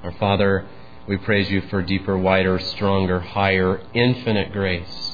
Our Father, we praise you for deeper, wider, stronger, higher, infinite grace.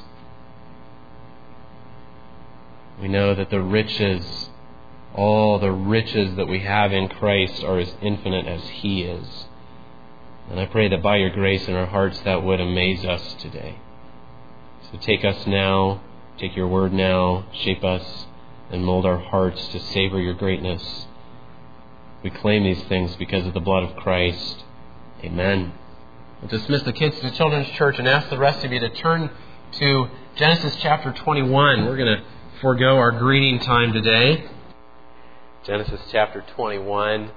We know that the riches, all the riches that we have in Christ are as infinite as He is. And I pray that by your grace in our hearts that would amaze us today. So take us now, take your word now, shape us and mold our hearts to savor your greatness. We claim these things because of the blood of Christ. Amen. I'll dismiss the kids to the children's church and ask the rest of you to turn to Genesis chapter 21. We're going to forego our greeting time today. Genesis chapter 21.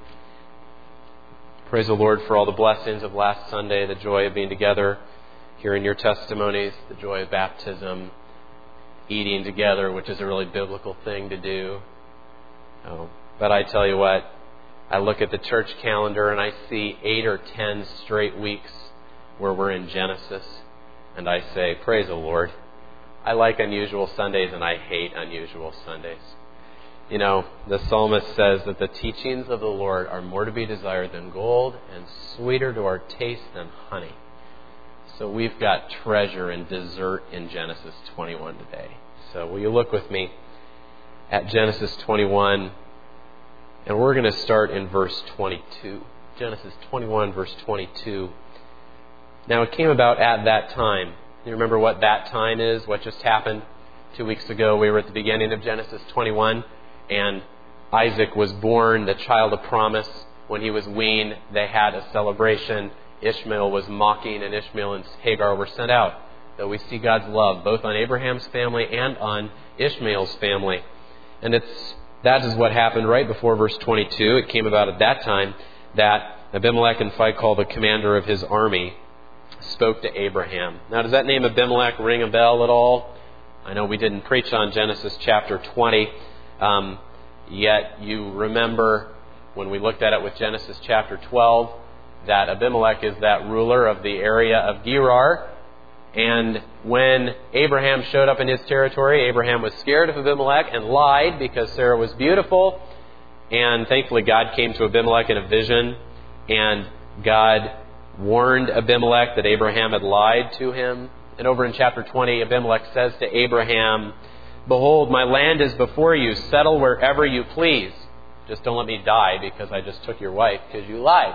Praise the Lord for all the blessings of last Sunday, the joy of being together, hearing your testimonies, the joy of baptism, eating together, which is a really biblical thing to do. But I tell you what, I look at the church calendar and I see 8 or 10 straight weeks where we're in Genesis, and I say, praise the Lord. I like unusual Sundays and I hate unusual Sundays. You know, the psalmist says that the teachings of the Lord are more to be desired than gold and sweeter to our taste than honey. So we've got treasure and dessert in Genesis 21 today. So will you look with me at Genesis 21, and we're going to start in verse 22. Genesis 21, verse 22. Now it came about at that time. You remember what that time is? What just happened 2 weeks ago? We were at the beginning of Genesis 21. And Isaac was born, the child of promise. When he was weaned, they had a celebration. Ishmael was mocking, and Ishmael and Hagar were sent out. So we see God's love both on Abraham's family and on Ishmael's family. And that is what happened right before verse 22. It came about at that time that Abimelech and Phicol, the commander of his army, spoke to Abraham. Now, does that name Abimelech ring a bell at all? I know we didn't preach on Genesis chapter 20. Yet you remember when we looked at it with Genesis chapter 12 that Abimelech is that ruler of the area of Gerar. And when Abraham showed up in his territory, Abraham was scared of Abimelech and lied because Sarah was beautiful. And thankfully God came to Abimelech in a vision, and God warned Abimelech that Abraham had lied to him. And over in chapter 20, Abimelech says to Abraham, "Behold, my land is before you. Settle wherever you please. Just don't let me die because I just took your wife because you lied."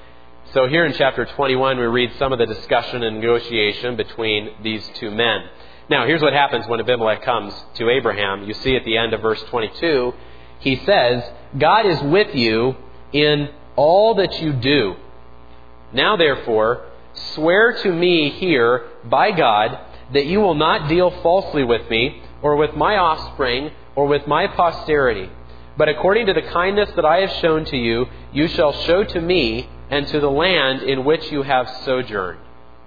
So here in chapter 21, we read some of the discussion and negotiation between these two men. Now, here's what happens when Abimelech comes to Abraham. You see at the end of verse 22, he says, "God is with you in all that you do. Now, therefore, swear to me here by God that you will not deal falsely with me, or with my offspring, or with my posterity. But according to the kindness that I have shown to you, you shall show to me and to the land in which you have sojourned."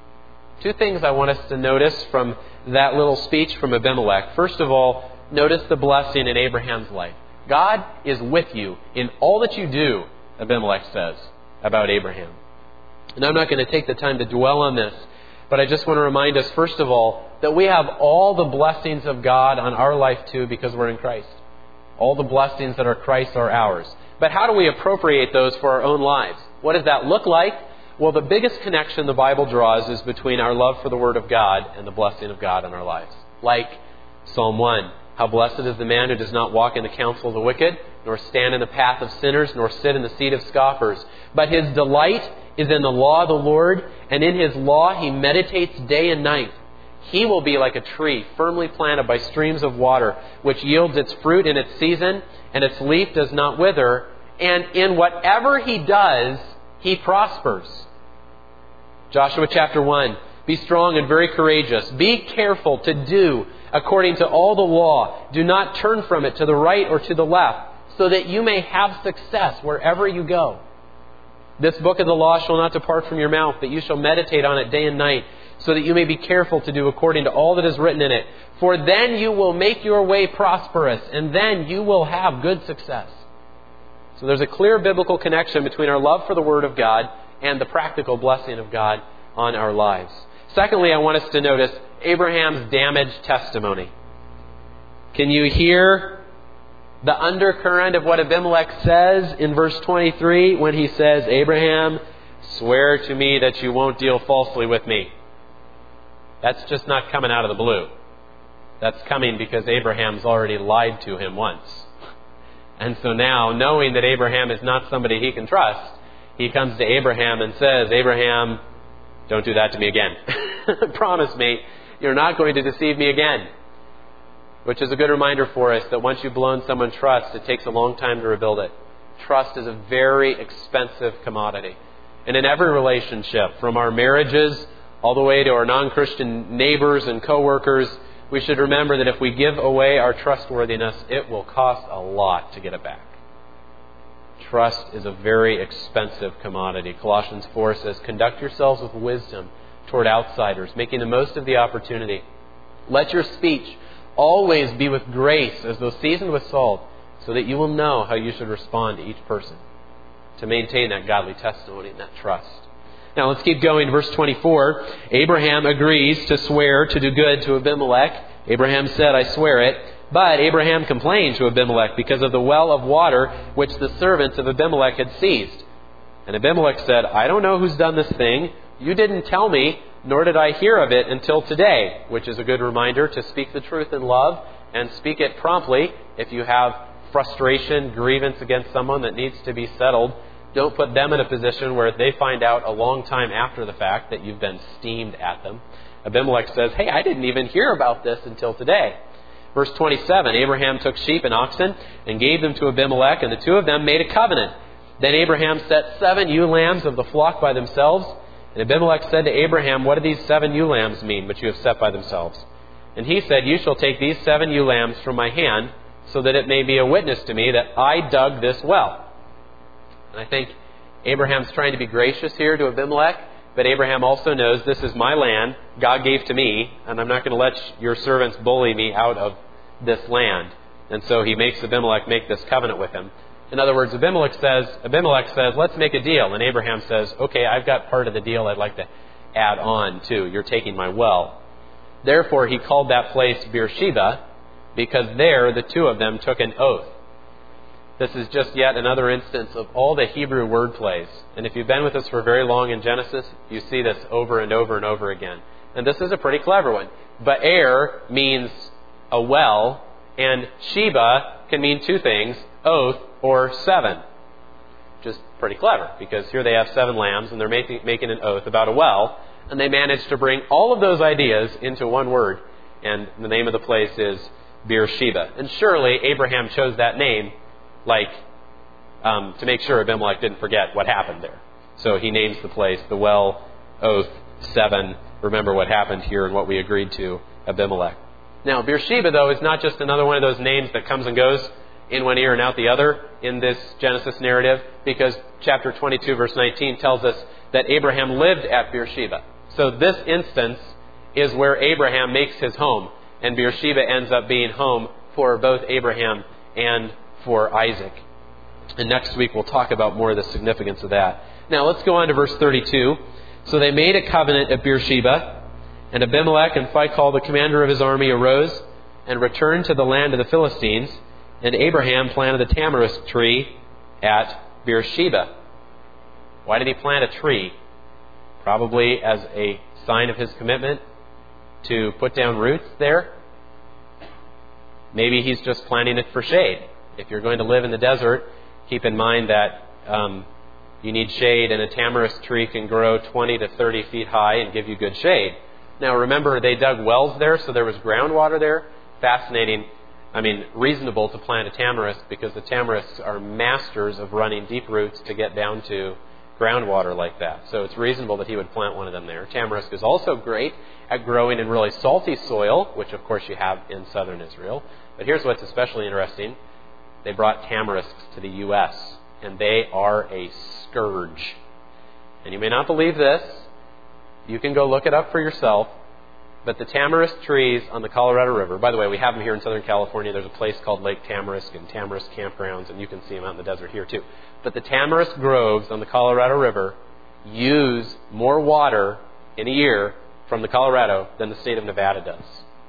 Two things I want us to notice from that little speech from Abimelech. First of all, notice the blessing in Abraham's life. God is with you in all that you do, Abimelech says about Abraham. And I'm not going to take the time to dwell on this, but I just want to remind us, first of all, that we have all the blessings of God on our life too because we're in Christ. All the blessings that are Christ are ours. But how do we appropriate those for our own lives? What does that look like? Well, the biggest connection the Bible draws is between our love for the Word of God and the blessing of God in our lives. Like Psalm 1, "How blessed is the man who does not walk in the counsel of the wicked, nor stand in the path of sinners, nor sit in the seat of scoffers. But his delight is in the law of the Lord, and in his law he meditates day and night. He will be like a tree firmly planted by streams of water, which yields its fruit in its season, and its leaf does not wither. And in whatever he does, he prospers." Joshua chapter 1, "Be strong and very courageous. Be careful to do according to all the law. Do not turn from it to the right or to the left, so that you may have success wherever you go. This book of the law shall not depart from your mouth, but you shall meditate on it day and night, so that you may be careful to do according to all that is written in it. For then you will make your way prosperous, and then you will have good success." So there's a clear biblical connection between our love for the Word of God and the practical blessing of God on our lives. Secondly, I want us to notice Abraham's damaged testimony. Can you hear the undercurrent of what Abimelech says in verse 23 when he says, "Abraham, Swear to me that you won't deal falsely with me. That's just not coming out of the blue. That's coming because Abraham's already lied to him once. And so now, knowing that Abraham is not somebody he can trust, he comes to Abraham and says, Abraham, don't do that to me again. Promise me you're not going to deceive me again. Which is a good reminder for us that once you've blown someone trust, it takes a long time to rebuild it. Trust is a very expensive commodity. And in every relationship, from our marriages all the way to our non-Christian neighbors and coworkers, we should remember that if we give away our trustworthiness, it will cost a lot to get it back. Trust is a very expensive commodity. Colossians 4 says, conduct yourselves with wisdom toward outsiders, making the most of the opportunity. Let your speech always be with grace, as though seasoned with salt, so that you will know how you should respond to each person, to maintain that godly testimony and that trust. Now let's keep going. Verse 24, Abraham agrees to swear to do good to Abimelech. Abraham said, I swear it. But Abraham complained to Abimelech because of the well of water which the servants of Abimelech had seized. And Abimelech said, I don't know who's done this thing. You didn't tell me, nor did I hear of it until today, which is a good reminder to speak the truth in love and speak it promptly. If you have frustration, grievance against someone that needs to be settled, don't put them in a position where they find out a long time after the fact that you've been steamed at them. Abimelech says, hey, I didn't even hear about this until today. Verse 27, Abraham took sheep and oxen and gave them to Abimelech, and the two of them made a covenant. Then Abraham set 7 ewe lambs of the flock by themselves. And Abimelech said to Abraham, what do these 7 ewe lambs mean, which you have set by themselves? And he said, you shall take these 7 ewe lambs from my hand, so that it may be a witness to me that I dug this well. And I think Abraham's trying to be gracious here to Abimelech, but Abraham also knows this is my land, God gave to me, and I'm not going to let your servants bully me out of this land. And so he makes Abimelech make this covenant with him. In other words, Abimelech says, let's make a deal. And Abraham says, okay, I've got part of the deal I'd like to add on too. You're taking my well. Therefore, he called that place Beersheba, because there the two of them took an oath. This is just yet another instance of all the Hebrew word plays. And if you've been with us for very long in Genesis, you see this over and over and over again. And this is a pretty clever one. Ba'er means a well, and Sheba can mean 2 things, oath or 7. Just pretty clever, because here they have 7 lambs, and they're making an oath about a well, and they managed to bring all of those ideas into one word, and the name of the place is Beersheba. And surely Abraham chose that name to make sure Abimelech didn't forget what happened there. So he names the place the well, oath, 7. Remember what happened here and what we agreed to, Abimelech. Now, Beersheba, though, is not just another one of those names that comes and goes in one ear and out the other in this Genesis narrative, because chapter 22, verse 19 tells us that Abraham lived at Beersheba. So this instance is where Abraham makes his home, and Beersheba ends up being home for both Abraham and for Isaac. And next week we'll talk about more of the significance of that. Now let's go on to verse 32. So they made a covenant at Beersheba, and Abimelech and Phicol, the commander of his army, arose and returned to the land of the Philistines, and Abraham planted the tamarisk tree at Beersheba. Why did he plant a tree? Probably as a sign of his commitment to put down roots there. Maybe he's just planting it for shade. If you're going to live in the desert, keep in mind that you need shade, and a tamarisk tree can grow 20 to 30 feet high and give you good shade. Now remember, they dug wells there, so there was groundwater there. Fascinating. Reasonable to plant a tamarisk, because the tamarisks are masters of running deep roots to get down to groundwater like that. So it's reasonable that he would plant one of them there. Tamarisk is also great at growing in really salty soil, which of course you have in southern Israel. But here's what's especially interesting. They brought tamarisks to the U.S., and they are a scourge. And you may not believe this. You can go look it up for yourself. But the tamarisk trees on the Colorado River, by the way, we have them here in Southern California. There's a place called Lake Tamarisk and Tamarisk Campgrounds, and you can see them out in the desert here too. But the tamarisk groves on the Colorado River use more water in a year from the Colorado than the state of Nevada does.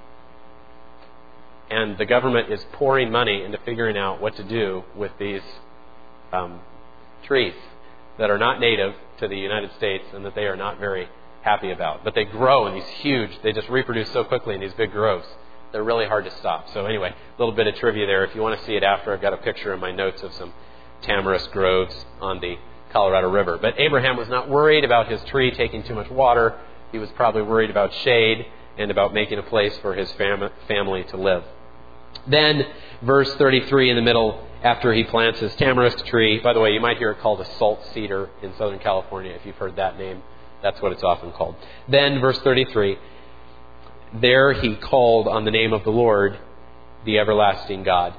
And the government is pouring money into figuring out what to do with these trees. that are not native to the United States and that they are not very happy about. But they grow in these huge, they just reproduce so quickly in these big groves. They're really hard to stop. So anyway, a little bit of trivia there. If you want to see it after, I've got a picture in my notes of some tamarisk groves on the Colorado River. But Abraham was not worried about his tree taking too much water. He was probably worried about shade and about making a place for his family to live. Then, verse 33 in the middle, after he plants his tamarisk tree. By the way, you might hear it called a salt cedar in Southern California if you've heard that name. That's what it's often called. Then, verse 33, there he called on the name of the Lord, the everlasting God.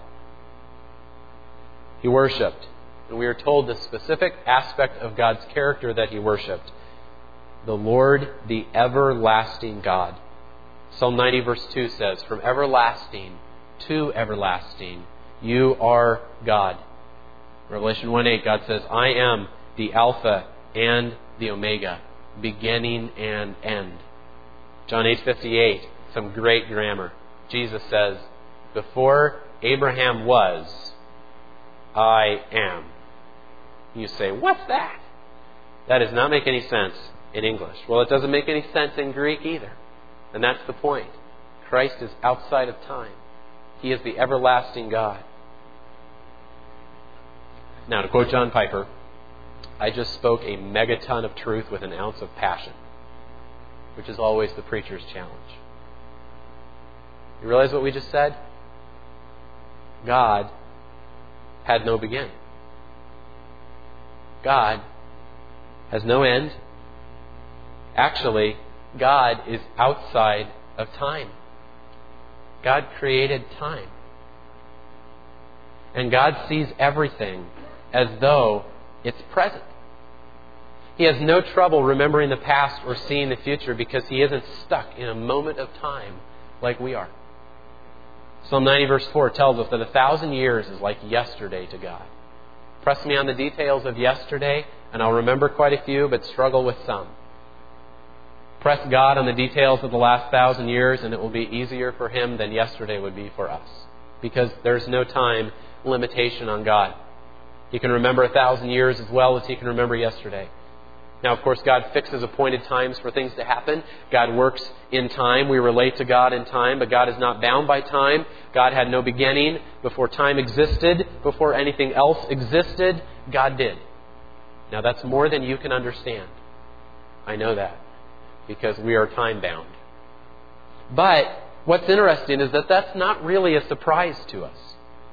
He worshipped. And we are told the specific aspect of God's character that he worshipped. The Lord, the everlasting God. Psalm 90 verse 2 says, from everlasting to everlasting, you are God. Revelation 1:8, God says, I am the Alpha and the Omega, beginning and end. John 8:58, some great grammar. Jesus says, before Abraham was, I am. You say, what's that? That does not make any sense in English. Well, it doesn't make any sense in Greek either. And that's the point. Christ is outside of time. He is the everlasting God. Now, to quote John Piper, I just spoke a megaton of truth with an ounce of passion, which is always the preacher's challenge. You realize what we just said? God had no beginning. God has no end. Actually, God is outside of time. God created time. And God sees everything as though it's present. He has no trouble remembering the past or seeing the future because he isn't stuck in a moment of time like we are. Psalm 90 verse 4 tells us that 1,000 years is like yesterday to God. Press me on the details of yesterday, and I'll remember quite a few, but struggle with some. Press God on the details of the last 1,000 years, and it will be easier for him than yesterday would be for us. Because there's no time limitation on God. He can remember 1,000 years as well as he can remember yesterday. Now, of course, God fixes appointed times for things to happen. God works in time. We relate to God in time, but God is not bound by time. God had no beginning before time existed. Before anything else existed, God did. Now, that's more than you can understand. I know that, because we are time-bound. But what's interesting is that that's not really a surprise to us.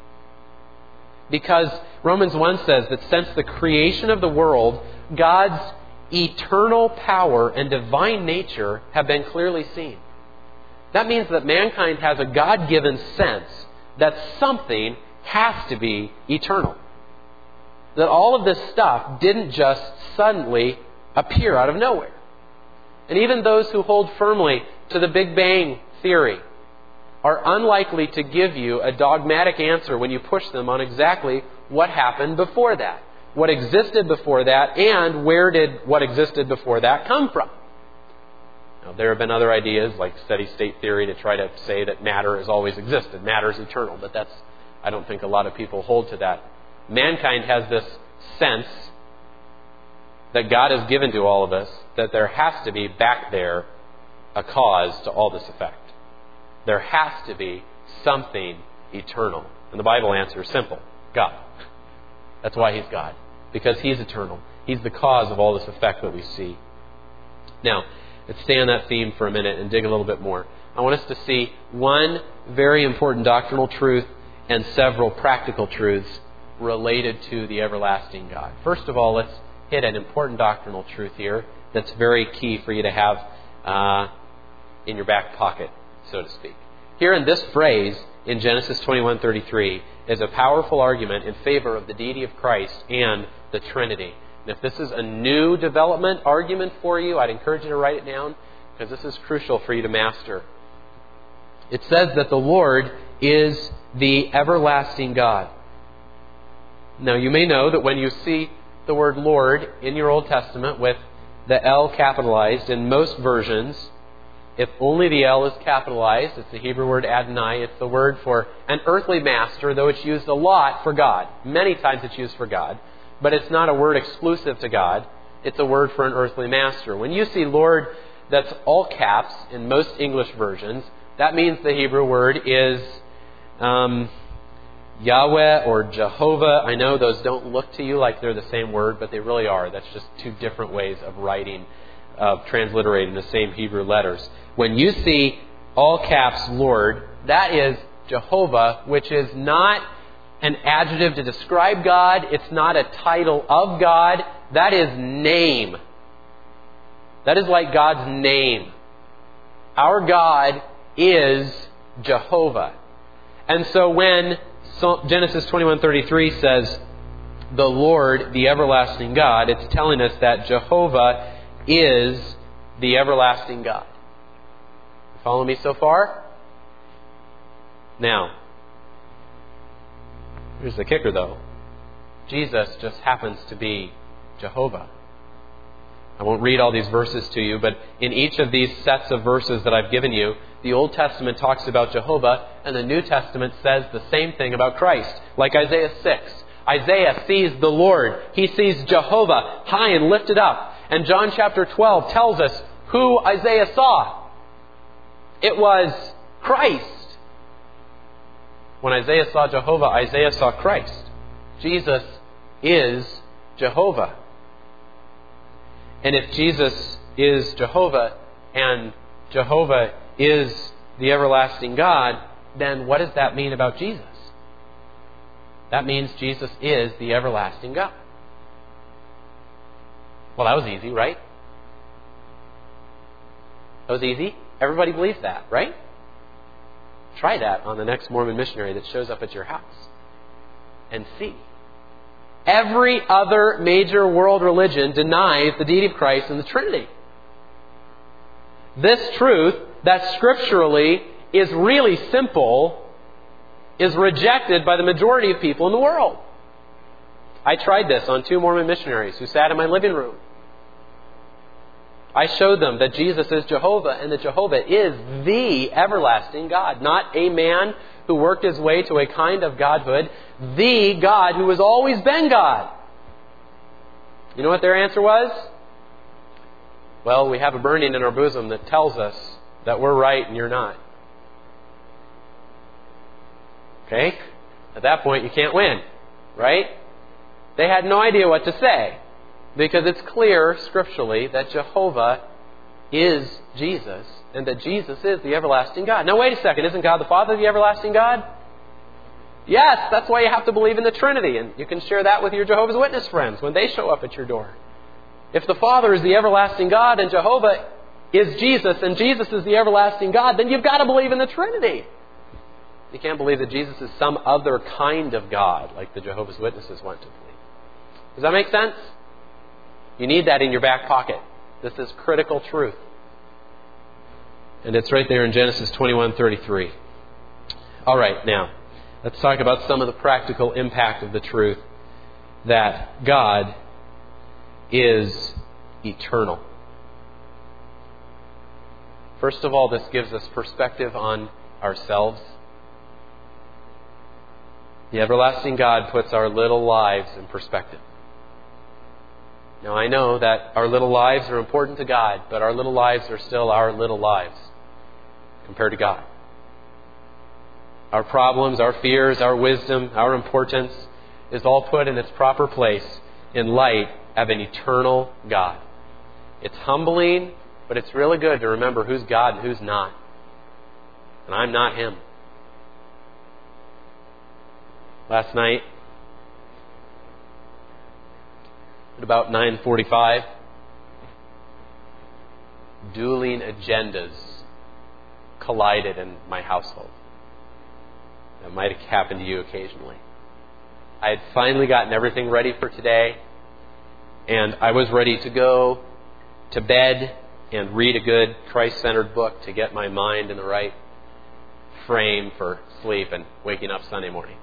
Because Romans 1 says that since the creation of the world, God's eternal power and divine nature have been clearly seen. That means that mankind has a God-given sense that something has to be eternal. That all of this stuff didn't just suddenly appear out of nowhere. And even those who hold firmly to the Big Bang theory are unlikely to give you a dogmatic answer when you push them on exactly what happened before that. What existed before that, and where did what existed before that come from? Now, there have been other ideas like steady state theory to try to say that matter has always existed. Matter is eternal, but I don't think a lot of people hold to that. Mankind has this sense that God has given to all of us that there has to be back there a cause to all this effect. There has to be something eternal. And the Bible answer is simple. God. That's why He's God. Because He's eternal. He's the cause of all this effect that we see. Now, let's stay on that theme for a minute and dig a little bit more. I want us to see one very important doctrinal truth and several practical truths related to the everlasting God. First of all, let's hit an important doctrinal truth here that's very key for you to have in your back pocket, so to speak. Here in this phrase, in Genesis 21:33, is a powerful argument in favor of the deity of Christ and the Trinity. And if this is a new development argument for you, I'd encourage you to write it down, because this is crucial for you to master. It says that the Lord is the everlasting God. Now, you may know that when you see the word Lord in your Old Testament with the L capitalized, in most versions, if only the L is capitalized, it's the Hebrew word Adonai. It's the word for an earthly master, though it's used a lot for God. Many times it's used for God. but it's not a word exclusive to God. It's a word for an earthly master. When you see Lord that's all caps in most English versions, that means the Hebrew word is Yahweh or Jehovah. I know those don't look to you like they're the same word, but they really are. That's just two different ways of writing, of transliterating the same Hebrew letters. When you see all caps Lord, that is Jehovah, which is not an adjective to describe God. It's not a title of God. That is name. That is like God's name. Our God is Jehovah. And so when Genesis 21:33 says, the Lord, the everlasting God, it's telling us that Jehovah is the everlasting God. Follow me so far? Now, here's the kicker though. Jesus just happens to be Jehovah. I won't read all these verses to you, but in each of these sets of verses that I've given you, the Old Testament talks about Jehovah, and the New Testament says the same thing about Christ. Like Isaiah 6. Isaiah sees the Lord. He sees Jehovah high and lifted up. And John chapter 12 tells us who Isaiah saw. It was Christ. When Isaiah saw Jehovah, Isaiah saw Christ. Jesus is Jehovah. And if Jesus is Jehovah and Jehovah is the everlasting God, then what does that mean about Jesus? That means Jesus is the everlasting God. Well, that was easy, right? That was easy. Everybody believes that, right? Try that on the next Mormon missionary that shows up at your house and see. Every other major world religion denies the deity of Christ and the Trinity. This truth, that scripturally is really simple, is rejected by the majority of people in the world. I tried this on 2 Mormon missionaries who sat in my living room. I showed them that Jesus is Jehovah and that Jehovah is the everlasting God, not a man who worked his way to a kind of godhood, the God who has always been God. You know what their answer was? Well, we have a burning in our bosom that tells us that we're right and you're not. Okay? At that point, you can't win, right? They had no idea what to say, because it's clear scripturally that Jehovah is Jesus and that Jesus is the everlasting God. Now wait a second, isn't God the Father the everlasting God? Yes, that's why you have to believe in the Trinity, and you can share that with your Jehovah's Witness friends when they show up at your door. If the Father is the everlasting God and Jehovah is Jesus and Jesus is the everlasting God, then you've got to believe in the Trinity. You can't believe that Jesus is some other kind of God like the Jehovah's Witnesses want to believe. Does that make sense? You need that in your back pocket. This is critical truth. And it's right there in Genesis 21:33. All right, now, let's talk about some of the practical impact of the truth that God is eternal. First of all, this gives us perspective on ourselves. The everlasting God puts our little lives in perspective. Now, I know that our little lives are important to God, but our little lives are still our little lives compared to God. Our problems, our fears, our wisdom, our importance is all put in its proper place in light of an eternal God. It's humbling, but it's really good to remember who's God and who's not. And I'm not Him. Last night, at about 9:45, dueling agendas collided in my household. That might have happened to you occasionally. I had finally gotten everything ready for today, and I was ready to go to bed and read a good Christ-centered book to get my mind in the right frame for sleep and waking up Sunday morning.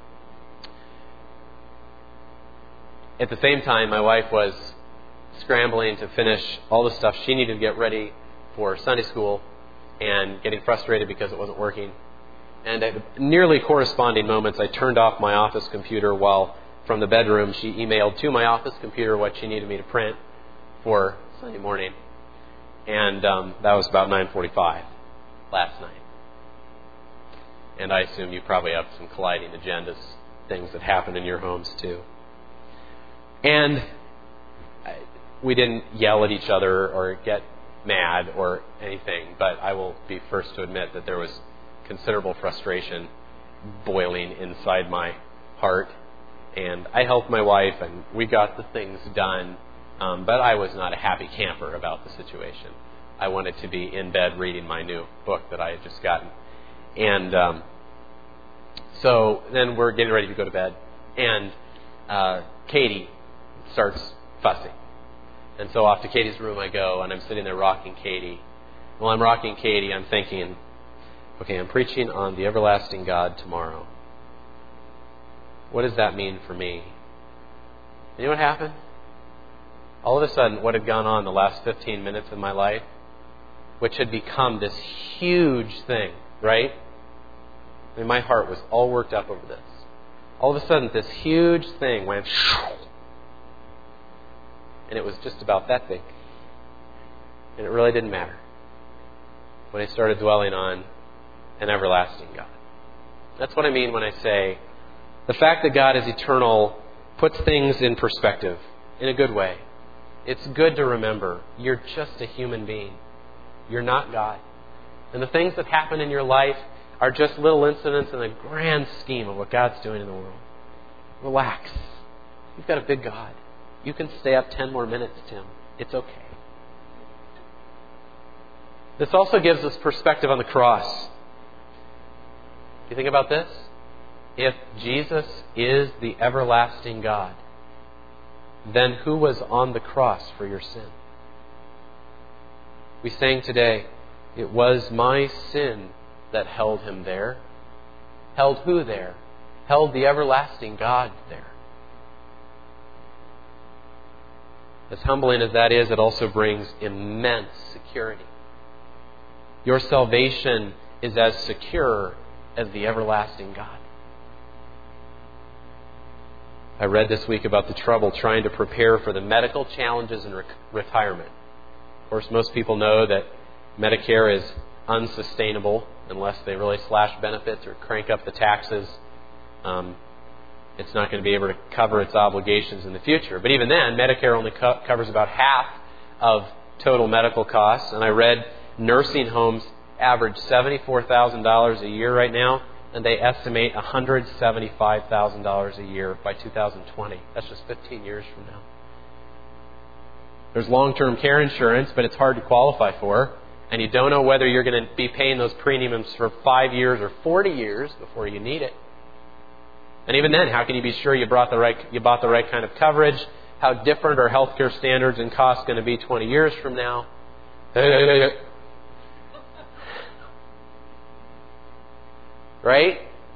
At the same time, my wife was scrambling to finish all the stuff she needed to get ready for Sunday school and getting frustrated because it wasn't working. And at nearly corresponding moments, I turned off my office computer while from the bedroom, she emailed to my office computer what she needed me to print for Sunday morning. And that was about 9:45 last night. And I assume you probably have some colliding agendas, things that happen in your homes too. And we didn't yell at each other or get mad or anything, but I will be first to admit that there was considerable frustration boiling inside my heart. And I helped my wife, and we got the things done, but I was not a happy camper about the situation. I wanted to be in bed reading my new book that I had just gotten. And so then we're getting ready to go to bed, and Katie starts fussing. And so off to Katie's room I go, and I'm sitting there rocking Katie. While I'm rocking Katie, I'm thinking, okay, I'm preaching on the everlasting God tomorrow. What does that mean for me? You know what happened? All of a sudden, what had gone on the last 15 minutes of my life, which had become this huge thing, right? I mean, my heart was all worked up over this. All of a sudden, this huge thing went, and it was just about that big. And it really didn't matter when I started dwelling on an everlasting God. That's what I mean when I say the fact that God is eternal puts things in perspective in a good way. It's good to remember you're just a human being. You're not God. And the things that happen in your life are just little incidents in the grand scheme of what God's doing in the world. Relax. You've got a big God. You can stay up 10 more minutes, Tim. It's okay. This also gives us perspective on the cross. You think about this? If Jesus is the everlasting God, then who was on the cross for your sin? We sang today, it was my sin that held him there. Held who there? Held the everlasting God there. As humbling as that is, it also brings immense security. Your salvation is as secure as the everlasting God. I read this week about the trouble trying to prepare for the medical challenges in retirement. Of course, most people know that Medicare is unsustainable unless they really slash benefits or crank up the taxes. It's not going to be able to cover its obligations in the future. But even then, Medicare only covers about half of total medical costs. And I read nursing homes average $74,000 a year right now, and they estimate $175,000 a year by 2020. That's just 15 years from now. There's long-term care insurance, but it's hard to qualify for. And you don't know whether you're going to be paying those premiums for 5 years or 40 years before you need it. And even then, how can you be sure you bought the right kind of coverage? How different are healthcare standards and costs going to be 20 years from now? Right?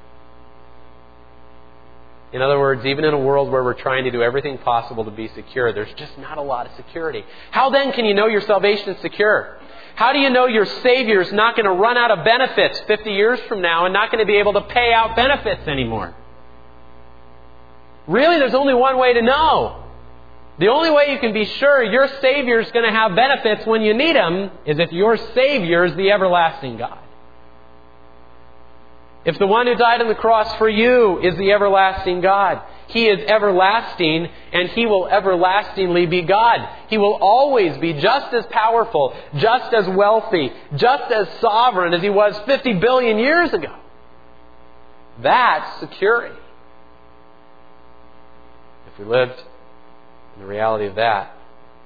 In other words, even in a world where we're trying to do everything possible to be secure, there's just not a lot of security. How then can you know your salvation is secure? How do you know your Savior is not going to run out of benefits 50 years from now and not going to be able to pay out benefits anymore? Really, there's only one way to know. The only way you can be sure your Savior is going to have benefits when you need them is if your Savior is the everlasting God. If the one who died on the cross for you is the everlasting God, He is everlasting and He will everlastingly be God. He will always be just as powerful, just as wealthy, just as sovereign as He was 50 billion years ago. That's security. If we lived in the reality of that.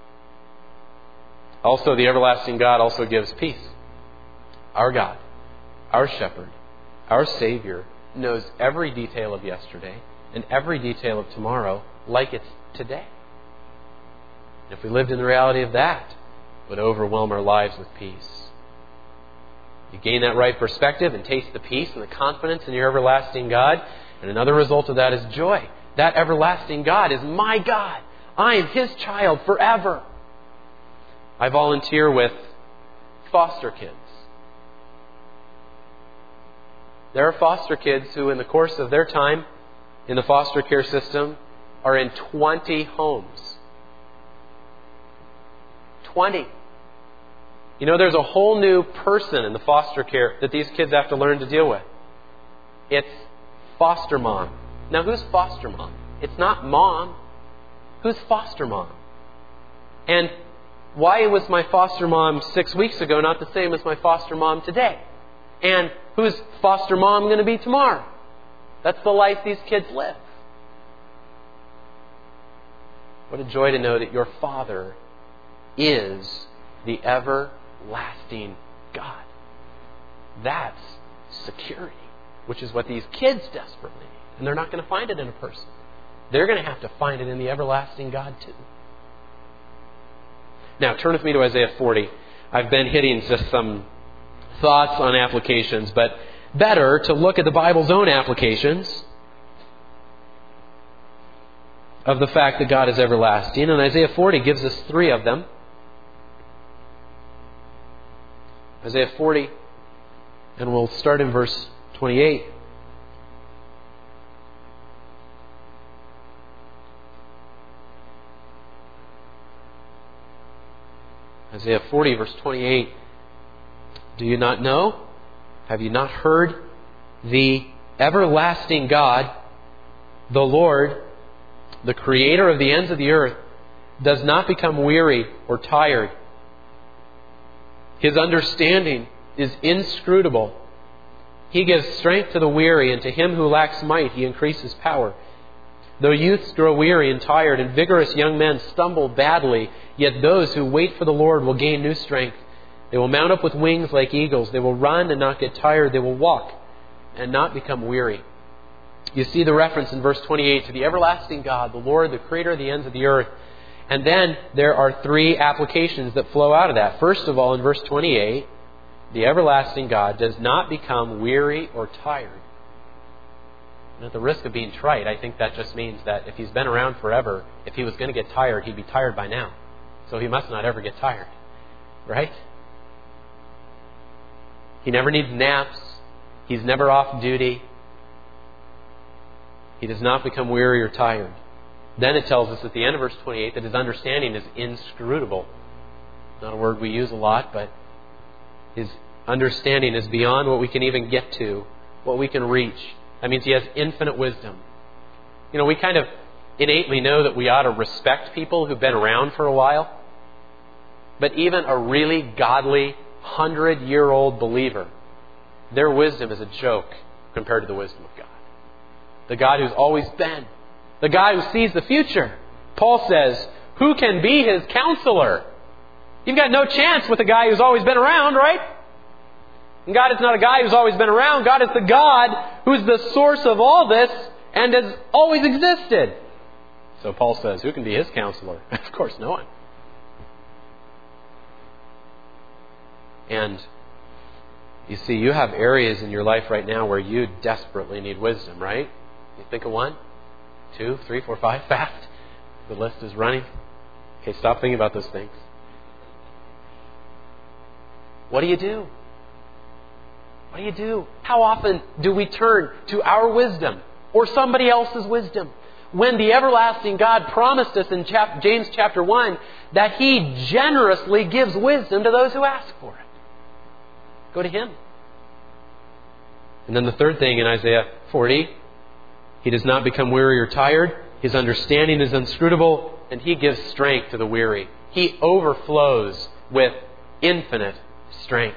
Also, the everlasting God also gives peace. Our God, our shepherd, our Savior knows every detail of yesterday and every detail of tomorrow like it's today. If we lived in the reality of that, it would overwhelm our lives with peace. You gain that right perspective and taste the peace and the confidence in your everlasting God. And another result of that is joy. That everlasting God is my God. I am His child forever. I volunteer with foster kids. There are foster kids who, in the course of their time in the foster care system, are in 20 homes. 20. You know, there's a whole new person in the foster care that these kids have to learn to deal with. It's foster mom. Now, who's foster mom? It's not mom. Who's foster mom? And why was my foster mom 6 weeks ago not the same as my foster mom today? And who's foster mom going to be tomorrow? That's the life these kids live. What a joy to know that your Father is the everlasting God. That's security, which is what these kids desperately need. And they're not going to find it in a person. They're going to have to find it in the everlasting God too. Now, turn with me to Isaiah 40. I've been hitting just some thoughts on applications, but better to look at the Bible's own applications of the fact that God is everlasting. And Isaiah 40 gives us 3 of them. Isaiah 40, and we'll start in verse 28. Isaiah 40, verse 28. Do you not know? Have you not heard? The everlasting God, the Lord, the Creator of the ends of the earth, does not become weary or tired. His understanding is inscrutable. He gives strength to the weary, and to him who lacks might He increases power. Though youths grow weary and tired, and vigorous young men stumble badly, yet those who wait for the Lord will gain new strength. They will mount up with wings like eagles. They will run and not get tired. They will walk and not become weary. You see the reference in verse 28 to the everlasting God, the Lord, the Creator of the ends of the earth. And then there are 3 applications that flow out of that. First of all, in verse 28, the everlasting God does not become weary or tired. And at the risk of being trite, I think that just means that if He's been around forever, if He was going to get tired, He'd be tired by now. So He must not ever get tired. Right? He never needs naps. He's never off duty. He does not become weary or tired. Then it tells us at the end of verse 28 that His understanding is inscrutable. Not a word we use a lot, but His understanding is beyond what we can even get to, what we can reach. That means He has infinite wisdom. You know, we kind of innately know that we ought to respect people who've been around for a while. But even a really godly, 100-year-old believer, their wisdom is a joke compared to the wisdom of God. The God who's always been. The guy who sees the future. Paul says, who can be His counselor? You've got no chance with a guy who's always been around, right? And God is not a guy who's always been around. God is the God who's the source of all this and has always existed. So Paul says, who can be His counselor? Of course, no one. And you see, you have areas in your life right now where you desperately need wisdom, right? You think of 1, 2, 3, 4, 5, fast. The list is running. Okay, stop thinking about those things. What do you do? What do you do? How often do we turn to our wisdom or somebody else's wisdom when the everlasting God promised us in James chapter 1 that He generously gives wisdom to those who ask for it? Go to Him. And then the third thing in Isaiah 40, He does not become weary or tired. His understanding is inscrutable, and He gives strength to the weary. He overflows with infinite strength.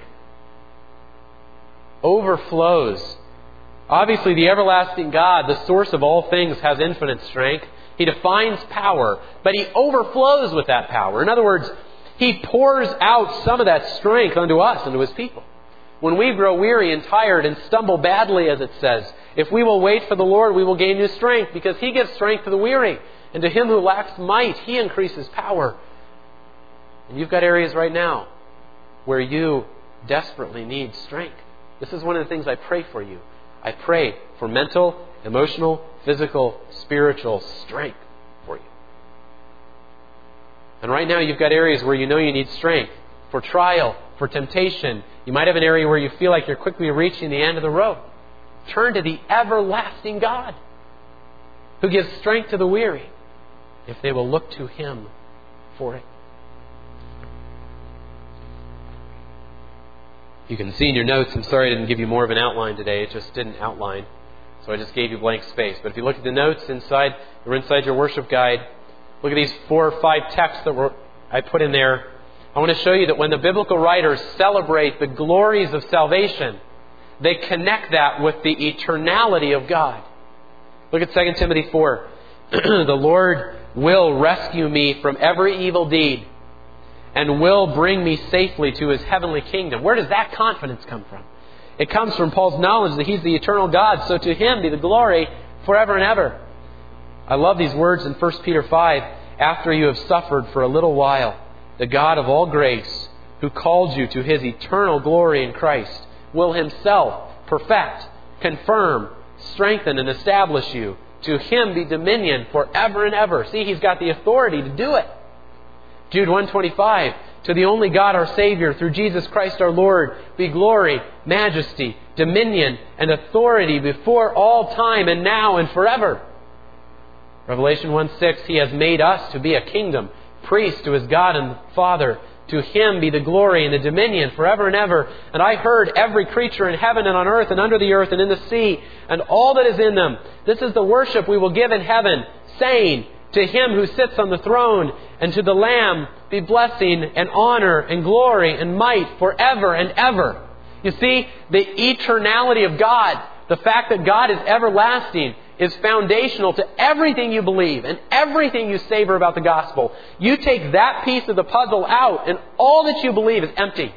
Overflows. Obviously, the everlasting God, the source of all things, has infinite strength. He defines power, but He overflows with that power. In other words, He pours out some of that strength unto us, unto His people. When we grow weary and tired and stumble badly, as it says, if we will wait for the Lord, we will gain new strength, because He gives strength to the weary. And to him who lacks might, He increases power. And you've got areas right now where you desperately need strength. This is one of the things I pray for you. I pray for mental, emotional, physical, spiritual strength for you. And right now you've got areas where you know you need strength for trial, for temptation. You might have an area where you feel like you're quickly reaching the end of the road. Turn to the everlasting God who gives strength to the weary. if they will look to Him for it. You can see in your notes, I'm sorry I didn't give you more of an outline today. It just didn't outline. So I just gave you blank space. But if you look at the notes inside your worship guide, look at these 4 or 5 texts that I put in there. I want to show you that when the biblical writers celebrate the glories of salvation, they connect that with the eternality of God. Look at 2 Timothy 4. The Lord will rescue me from every evil deed and will bring me safely to His heavenly kingdom. Where does that confidence come from? It comes from Paul's knowledge that He's the eternal God, so to Him be the glory forever and ever. I love these words in 1 Peter 5. After you have suffered for a little while, the God of all grace, who called you to His eternal glory in Christ, will Himself perfect, confirm, strengthen, and establish you. To Him be dominion forever and ever. See, He's got the authority to do it. Jude 1:25, to the only God our Savior, through Jesus Christ our Lord, be glory, majesty, dominion, and authority before all time and now and forever. Revelation 1:6, He has made us to be a kingdom, priests to His God and Father. To Him be the glory and the dominion forever and ever. And I heard every creature in heaven and on earth and under the earth and in the sea and all that is in them. This is the worship we will give in heaven, saying, to Him who sits on the throne and to the Lamb be blessing and honor and glory and might forever and ever. You see, the eternality of God, the fact that God is everlasting, is foundational to everything you believe and everything you savor about the gospel. You take that piece of the puzzle out and all that you believe is empty.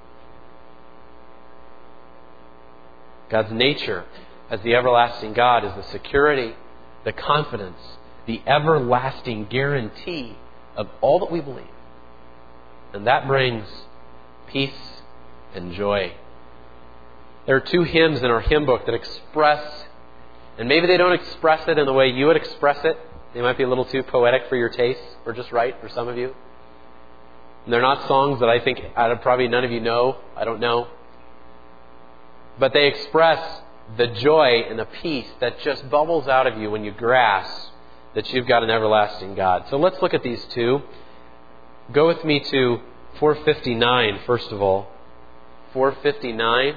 God's nature as the everlasting God is the security, the confidence, the everlasting guarantee of all that we believe. And that brings peace and joy. There are 2 hymns in our hymn book that express, and maybe they don't express it in the way you would express it. They might be a little too poetic for your taste, or just right for some of you. And they're not songs that I think probably none of you know. I don't know. But they express the joy and the peace that just bubbles out of you when you grasp that you've got an everlasting God. So let's look at these 2. Go with me to 459, first of all. 459.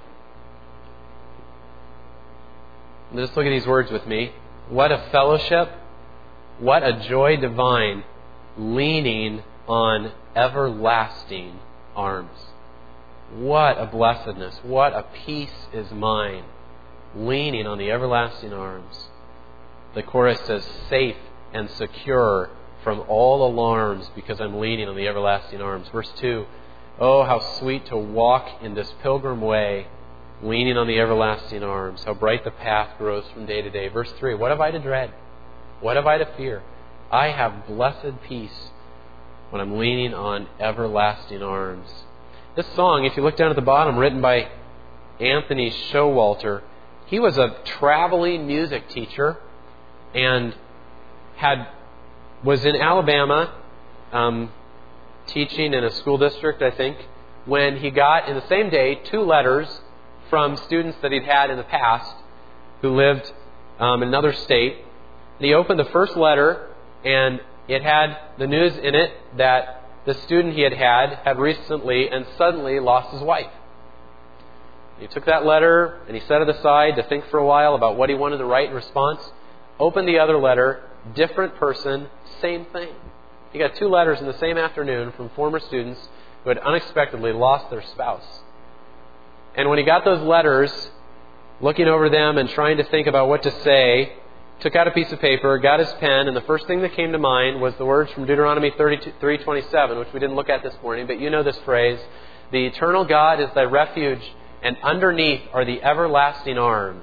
Just look at these words with me. What a fellowship, what a joy divine, leaning on everlasting arms. What a blessedness, what a peace is mine, leaning on the everlasting arms. The chorus says, safe and secure from all alarms because I'm leaning on the everlasting arms. Verse 2, oh, how sweet to walk in this pilgrim way, leaning on the everlasting arms. How bright the path grows from day to day. Verse 3, what have I to dread? What have I to fear? I have blessed peace when I'm leaning on everlasting arms. This song, if you look down at the bottom, written by Anthony Showalter, he was a traveling music teacher and was in Alabama teaching in a school district, I think, when he got, in the same day, 2 letters from students that he'd had in the past who lived in another state. And he opened the first letter, and it had the news in it that the student he had recently and suddenly lost his wife. He took that letter and he set it aside to think for a while about what he wanted to write in response. Opened the other letter, different person, same thing. He got 2 letters in the same afternoon from former students who had unexpectedly lost their spouse. And when he got those letters, looking over them and trying to think about what to say, took out a piece of paper, got his pen, and the first thing that came to mind was the words from Deuteronomy 3:27, which we didn't look at this morning, but you know this phrase, the eternal God is thy refuge, and underneath are the everlasting arms.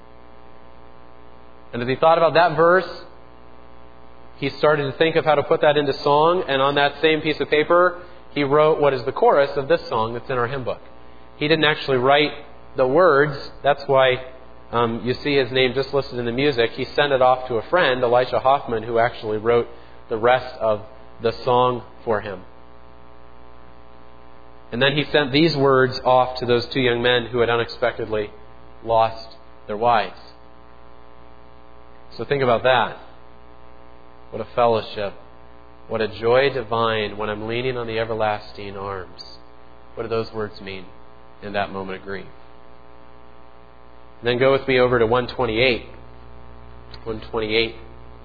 And as he thought about that verse, he started to think of how to put that into song, and on that same piece of paper, he wrote what is the chorus of this song that's in our hymn book. He didn't actually write the words. That's why you see his name just listed in the music. He sent it off to a friend, Elisha Hoffman, who actually wrote the rest of the song for him. And then he sent these words off to those 2 young men who had unexpectedly lost their wives. So think about that. What a fellowship. What a joy divine when I'm leaning on the everlasting arms. What do those words mean in that moment of grief? And then go with me over to 128. 128.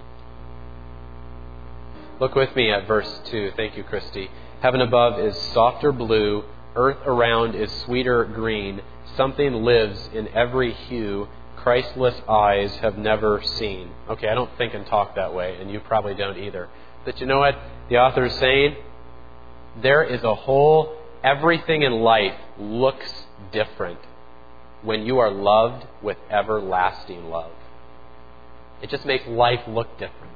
Look with me at verse 2. Thank you, Christy. Heaven above is softer blue. Earth around is sweeter green. Something lives in every hue Christless eyes have never seen. Okay, I don't think and talk that way, and you probably don't either. But you know what the author is saying? There is a whole, everything in life looks different when you are loved with everlasting love. It just makes life look different.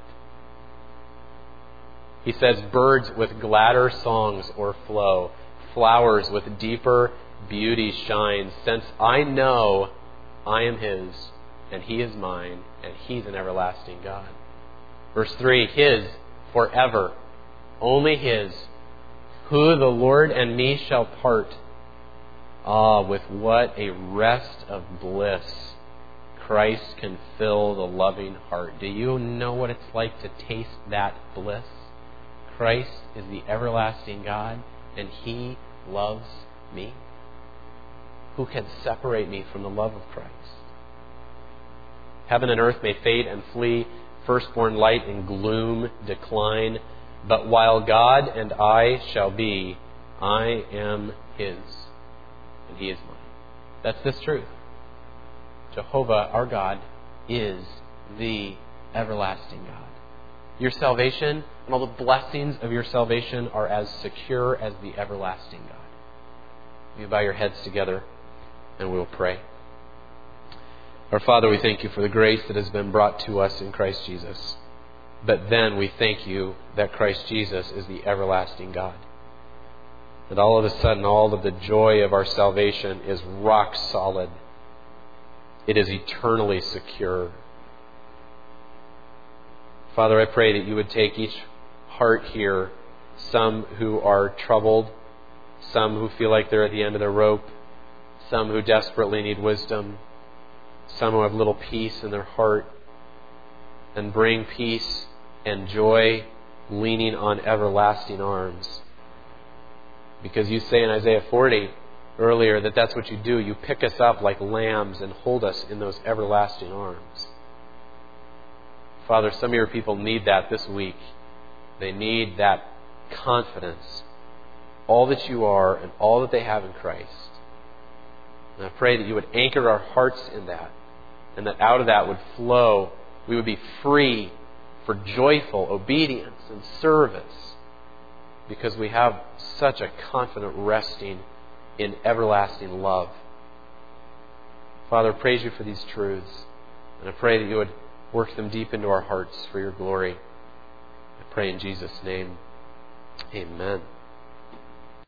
He says, birds with gladder songs o'erflow, flowers with deeper beauty shine, since I know I am His, and He is mine, and He's an everlasting God. Verse 3, His forever, only His, who the Lord and me shall part. Ah, with what a rest of bliss Christ can fill the loving heart. Do you know what it's like to taste that bliss? Christ is the everlasting God, and He loves me. Who can separate me from the love of Christ? Heaven and earth may fade and flee, firstborn light and gloom decline, but while God and I shall be, I am His, and He is mine. That's this truth. Jehovah, our God, is the everlasting God. Your salvation and all the blessings of your salvation are as secure as the everlasting God. You bow your heads together and we'll pray. Our Father, we thank You for the grace that has been brought to us in Christ Jesus. But then we thank You that Christ Jesus is the everlasting God. That all of a sudden, all of the joy of our salvation is rock solid. It is eternally secure. Father, I pray that You would take each heart here, some who are troubled, some who feel like they're at the end of their rope, some who desperately need wisdom, some who have little peace in their heart, and bring peace and joy leaning on everlasting arms. Because You say in Isaiah 40 earlier that that's what You do. You pick us up like lambs and hold us in those everlasting arms. Father, some of Your people need that this week. They need that confidence, all that You are and all that they have in Christ. And I pray that You would anchor our hearts in that, and that out of that would flow, we would be free for joyful obedience and service, because we have such a confident resting in everlasting love. Father, I praise You for these truths, and I pray that You would work them deep into our hearts for Your glory. I pray in Jesus' name. Amen.